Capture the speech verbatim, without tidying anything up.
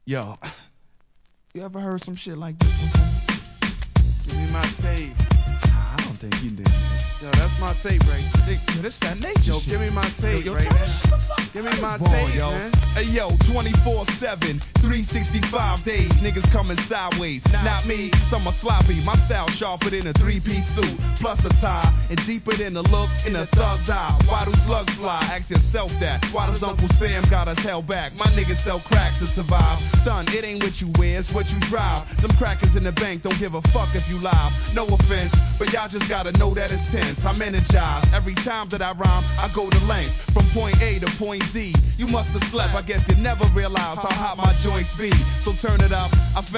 Yo, you ever heard some shit like this before? Give me my tape. Nah, I don't think you did. Yo, that's my tape right there. Yo, this that nature Yo, shit. give me my tape yo, yo, right tell me now. shut the fuck Give up. me my Born, tape, yo. man. Hey, yo, twenty-four seven, three sixty-five days, niggas coming sideways. Not me, some are sloppy. My style sharper than a three-piece suit, plus a tie, and deeper than the look in a thug's eye. Why do slugs fly? Ask yourself that. Why does Uncle Sam got us held back? My niggas sell crack to survive. Done, it ain't what you wear, it's what you drive. Them crackers in the bank don't give a fuck if you lie. No offense, but y'all just gotta know that it's tense. I'm energized. Every time that I rhyme, I go the length. From point A to point Z. You must have slept. I guess you never realized how hot my joints be. So turn it up. I found